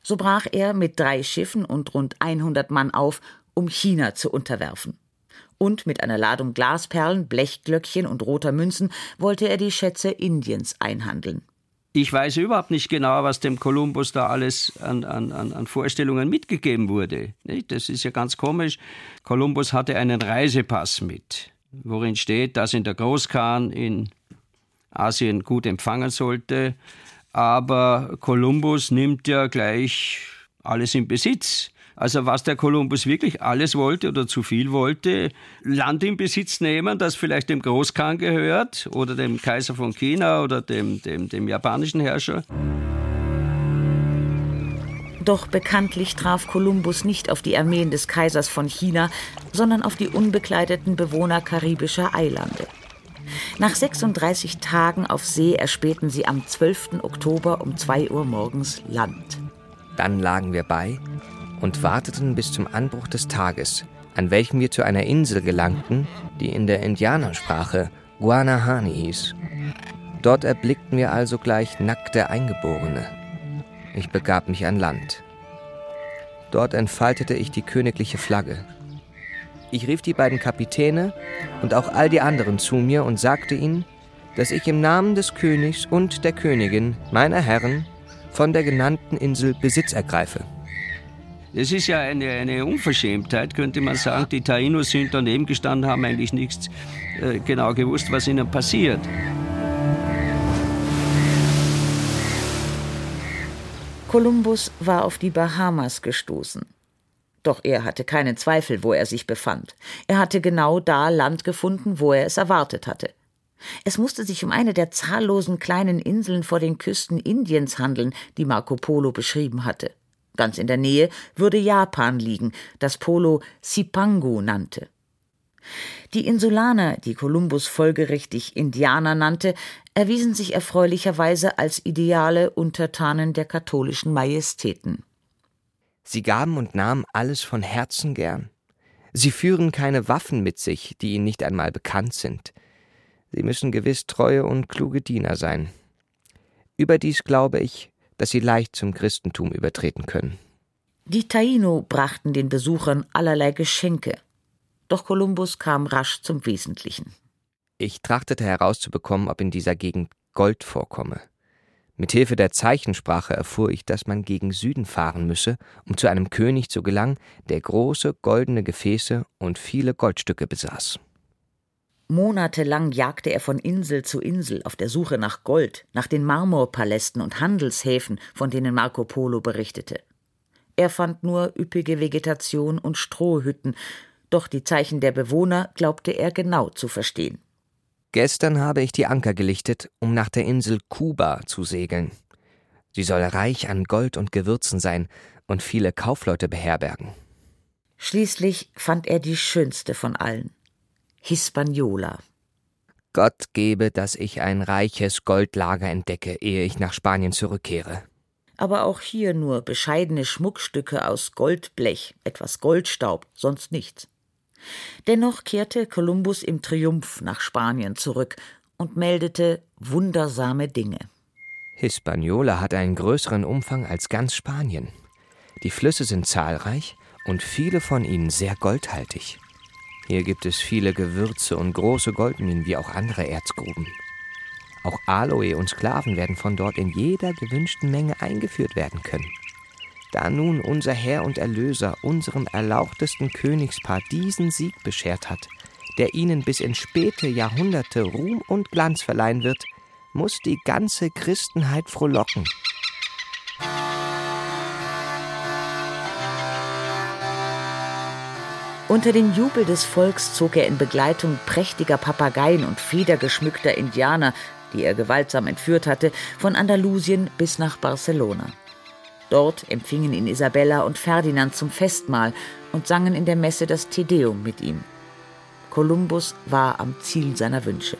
So brach er mit 3 Schiffen und rund 100 Mann auf, um China zu unterwerfen. Und mit einer Ladung Glasperlen, Blechglöckchen und roter Münzen wollte er die Schätze Indiens einhandeln. Ich weiß überhaupt nicht genau, was dem Kolumbus da alles an Vorstellungen mitgegeben wurde. Das ist ja ganz komisch. Kolumbus hatte einen Reisepass mit, worin steht, dass ihn der Großkhan in Asien gut empfangen sollte. Aber Kolumbus nimmt ja gleich alles in Besitz. Also was der Kolumbus wirklich alles wollte oder zu viel wollte, Land in Besitz nehmen, das vielleicht dem Großkhan gehört oder dem Kaiser von China oder dem japanischen Herrscher. Doch bekanntlich traf Kolumbus nicht auf die Armeen des Kaisers von China, sondern auf die unbekleideten Bewohner karibischer Eilande. Nach 36 Tagen auf See erspähten sie am 12. Oktober um 2 Uhr morgens Land. Dann lagen wir bei und warteten bis zum Anbruch des Tages, an welchem wir zu einer Insel gelangten, die in der Indianersprache Guanahani hieß. Dort erblickten wir also gleich nackte Eingeborene. Ich begab mich an Land. Dort entfaltete ich die königliche Flagge. Ich rief die beiden Kapitäne und auch all die anderen zu mir und sagte ihnen, dass ich im Namen des Königs und der Königin, meiner Herren, von der genannten Insel Besitz ergreife. Es ist ja eine Unverschämtheit, könnte man sagen. Die Taínos sind daneben gestanden, haben eigentlich nichts genau gewusst, was ihnen passiert. Kolumbus war auf die Bahamas gestoßen. Doch er hatte keinen Zweifel, wo er sich befand. Er hatte genau da Land gefunden, wo er es erwartet hatte. Es musste sich um eine der zahllosen kleinen Inseln vor den Küsten Indiens handeln, die Marco Polo beschrieben hatte. Ganz in der Nähe würde Japan liegen, das Polo Cipangu nannte. Die Insulaner, die Kolumbus folgerichtig Indianer nannte, erwiesen sich erfreulicherweise als ideale Untertanen der katholischen Majestäten. Sie gaben und nahmen alles von Herzen gern. Sie führen keine Waffen mit sich, die ihnen nicht einmal bekannt sind. Sie müssen gewiss treue und kluge Diener sein. Überdies glaube ich, dass sie leicht zum Christentum übertreten können. Die Taíno brachten den Besuchern allerlei Geschenke. Doch Kolumbus kam rasch zum Wesentlichen. Ich trachtete herauszubekommen, ob in dieser Gegend Gold vorkomme. Mit Hilfe der Zeichensprache erfuhr ich, dass man gegen Süden fahren müsse, um zu einem König zu gelangen, der große goldene Gefäße und viele Goldstücke besaß. Monatelang jagte er von Insel zu Insel auf der Suche nach Gold, nach den Marmorpalästen und Handelshäfen, von denen Marco Polo berichtete. Er fand nur üppige Vegetation und Strohhütten, doch die Zeichen der Bewohner glaubte er genau zu verstehen. Gestern habe ich die Anker gelichtet, um nach der Insel Kuba zu segeln. Sie soll reich an Gold und Gewürzen sein und viele Kaufleute beherbergen. Schließlich fand er die schönste von allen: Hispaniola. Gott gebe, dass ich ein reiches Goldlager entdecke, ehe ich nach Spanien zurückkehre. Aber auch hier nur bescheidene Schmuckstücke aus Goldblech, etwas Goldstaub, sonst nichts. Dennoch kehrte Kolumbus im Triumph nach Spanien zurück und meldete wundersame Dinge. Hispaniola hat einen größeren Umfang als ganz Spanien. Die Flüsse sind zahlreich und viele von ihnen sehr goldhaltig. Hier gibt es viele Gewürze und große Goldminen wie auch andere Erzgruben. Auch Aloe und Sklaven werden von dort in jeder gewünschten Menge eingeführt werden können. Da nun unser Herr und Erlöser unserem erlauchtesten Königspaar diesen Sieg beschert hat, der ihnen bis in späte Jahrhunderte Ruhm und Glanz verleihen wird, muss die ganze Christenheit frohlocken. Unter dem Jubel des Volks zog er in Begleitung prächtiger Papageien und federgeschmückter Indianer, die er gewaltsam entführt hatte, von Andalusien bis nach Barcelona. Dort empfingen ihn Isabella und Ferdinand zum Festmahl und sangen in der Messe das Te Deum mit ihm. Kolumbus war am Ziel seiner Wünsche.